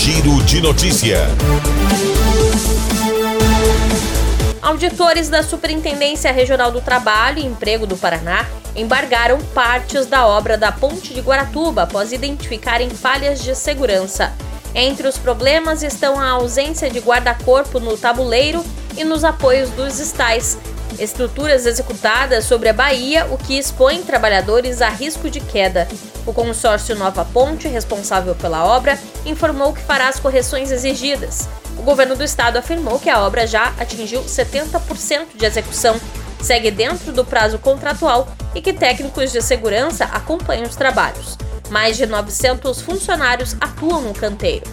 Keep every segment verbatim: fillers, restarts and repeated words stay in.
Giro de Notícia. Auditores da Superintendência Regional do Trabalho e Emprego do Paraná embargaram partes da obra da Ponte de Guaratuba após identificarem falhas de segurança. Entre os problemas estão a ausência de guarda-corpo no tabuleiro e nos apoios dos estais, estruturas executadas sobre a baía, o que expõe trabalhadores a risco de queda. O consórcio Nova Ponte, responsável pela obra, informou que fará as correções exigidas. O governo do estado afirmou que a obra já atingiu setenta por cento de execução, segue dentro do prazo contratual e que técnicos de segurança acompanham os trabalhos. Mais de novecentos funcionários atuam no canteiro.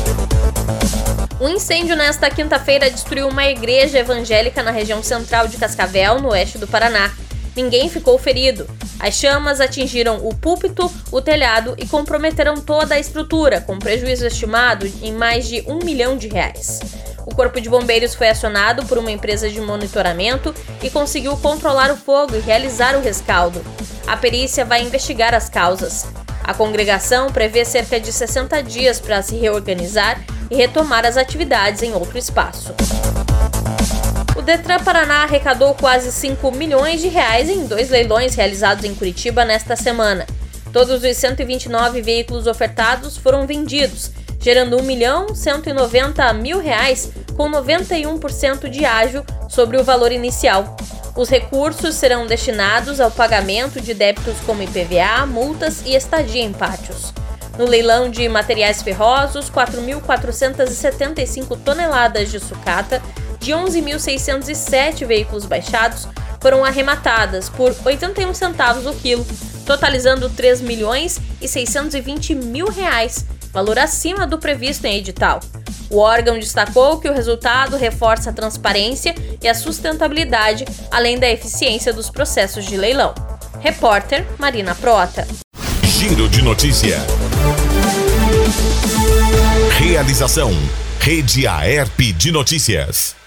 Um incêndio nesta quinta-feira destruiu uma igreja evangélica na região central de Cascavel, no oeste do Paraná. Ninguém ficou ferido. As chamas atingiram o púlpito, o telhado e comprometeram toda a estrutura, com prejuízo estimado em mais de um milhão de reais. O corpo de bombeiros foi acionado por uma empresa de monitoramento e conseguiu controlar o fogo e realizar o rescaldo. A perícia vai investigar as causas. A congregação prevê cerca de sessenta dias para se reorganizar e retomar as atividades em outro espaço. O Detran Paraná arrecadou quase cinco milhões de reais em dois leilões realizados em Curitiba nesta semana. Todos os cento e vinte e nove veículos ofertados foram vendidos, gerando um milhão cento e noventa mil reais, com noventa e um por cento de ágio sobre o valor inicial. Os recursos serão destinados ao pagamento de débitos como I P V A, multas e estadia em pátios. No leilão de materiais ferrosos, quatro mil quatrocentas e setenta e cinco toneladas de sucata de onze mil seiscentos e sete veículos baixados foram arrematadas por oitenta e um centavos o quilo, totalizando três milhões e seiscentos e vinte mil reais, valor acima do previsto em edital. O órgão destacou que o resultado reforça a transparência e a sustentabilidade, além da eficiência dos processos de leilão. Repórter Marina Prota. Giro de Notícia. Realização: Rede Aerp de Notícias.